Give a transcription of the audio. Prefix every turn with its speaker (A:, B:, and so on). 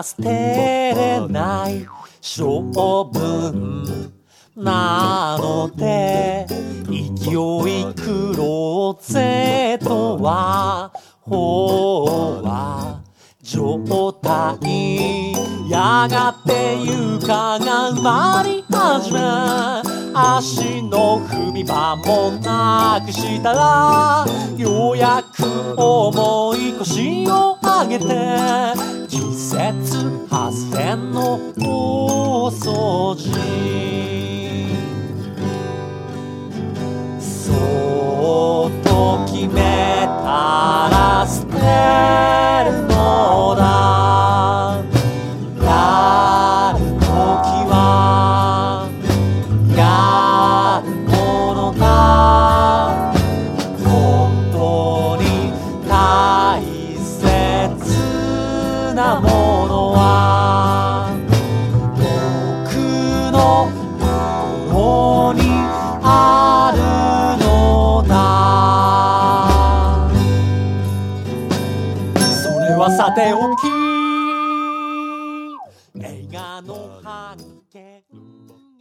A: 捨てれない性分なので勢いクローゼットは飽和状態やがて床が埋まり始め足の踏み場もなくしたらようやく重い腰を上げて季節外れの大掃除そうと決めたら捨てるのだやるときはやるものだ本当に大切なものは僕の心にあるのだそれはさておき映画の半径